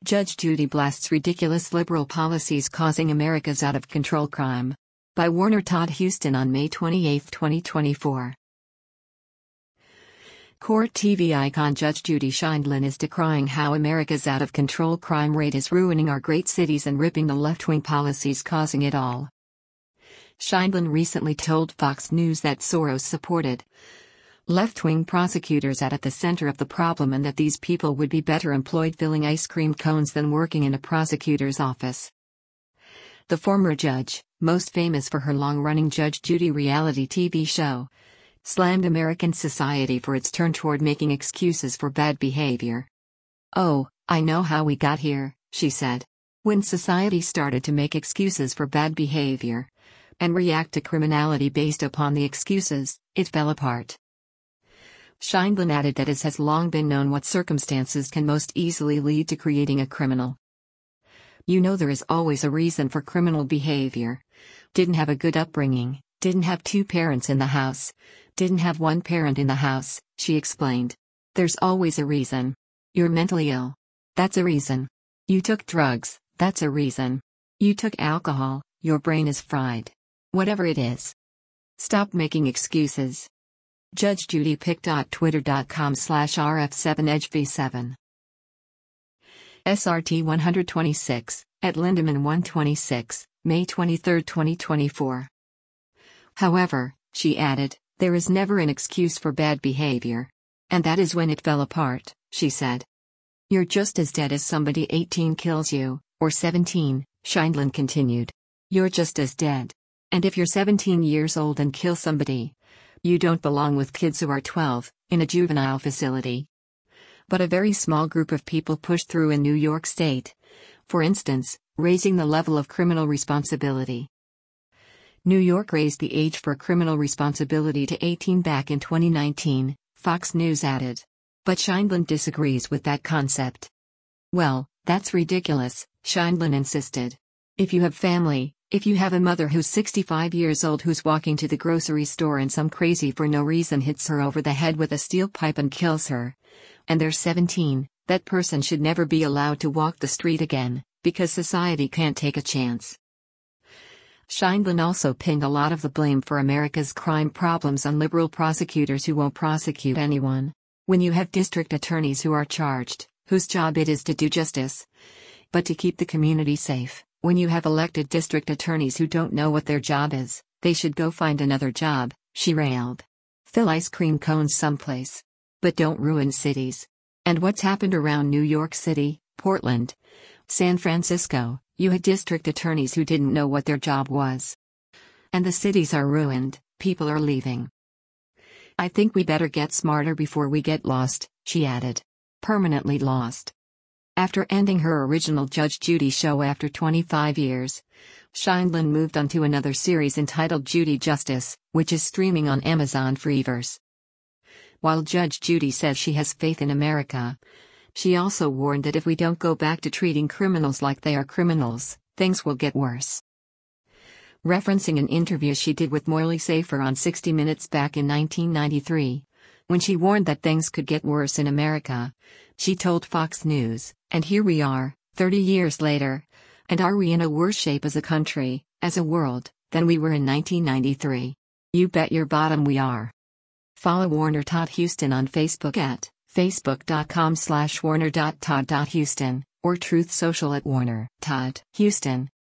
Judge Judy blasts ridiculous liberal policies causing America's out-of-control crime. By Warner Todd Huston on May 28, 2024. Court TV icon Judge Judy Sheindlin is decrying how America's out-of-control crime rate is ruining our great cities and ripping the left-wing policies causing it all. Sheindlin recently told Fox News that Soros-supported left-wing prosecutors are at the center of the problem and that these people would be better employed filling ice cream cones than working in a prosecutor's office. The former judge, most famous for her long-running Judge Judy reality TV show, slammed American society for its turn toward making excuses for bad behavior. "Oh, I know how we got here," she said. "When society started to make excuses for bad behavior and react to criminality based upon the excuses, it fell apart." Sheindlin added that it has long been known what circumstances can most easily lead to creating a criminal. "You know there is always a reason for criminal behavior. Didn't have a good upbringing, didn't have two parents in the house, didn't have one parent in the house," she explained. "There's always a reason. You're mentally ill. That's a reason. You took drugs, that's a reason. You took alcohol, your brain is fried. Whatever it is. Stop making excuses." Judge Judy pic.twitter.com/rf7edgv7. SRT 126, at Lindemann 126, May 23, 2024. "However," she added, "there is never an excuse for bad behavior. And that is when it fell apart," she said. "You're just as dead as somebody 18 kills you, or 17, Sheindlin continued. "You're just as dead. And if you're 17 years old and kill somebody, you don't belong with kids who are 12, in a juvenile facility." But a very small group of people pushed through in New York State. For instance, raising the level of criminal responsibility. New York raised the age for criminal responsibility to 18 back in 2019, Fox News added. But Sheindlin disagrees with that concept. "Well, that's ridiculous," Sheindlin insisted. "If you have family, if you have a mother who's 65 years old who's walking to the grocery store and some crazy for no reason hits her over the head with a steel pipe and kills her, and they're 17, that person should never be allowed to walk the street again, because society can't take a chance." Sheindlin also pinned a lot of the blame for America's crime problems on liberal prosecutors who won't prosecute anyone. When you have district attorneys who are charged, whose job it is to do justice, but to keep the community safe. When you have elected district attorneys who don't know what their job is, they should go find another job, she railed. Fill ice cream cones someplace. But don't ruin cities. And what's happened around New York City, Portland, San Francisco, you had district attorneys who didn't know what their job was. And the cities are ruined, people are leaving. "I think we better get smarter before we get lost," she added. Permanently lost. After ending her original Judge Judy show after 25 years, Sheindlin moved on to another series entitled Judy Justice, which is streaming on Amazon Freeverse. While Judge Judy says she has faith in America, she also warned that if we don't go back to treating criminals like they are criminals, things will get worse. Referencing an interview she did with Moily Safer on 60 Minutes back in 1993, when she warned that things could get worse in America, she told Fox News, "And here we are, 30 years later. And are we in a worse shape as a country, as a world, than we were in 1993? You bet your bottom we are." Follow Warner Todd Huston on Facebook at facebook.com/warner.todd.huston, or Truth Social at Warner Todd Huston.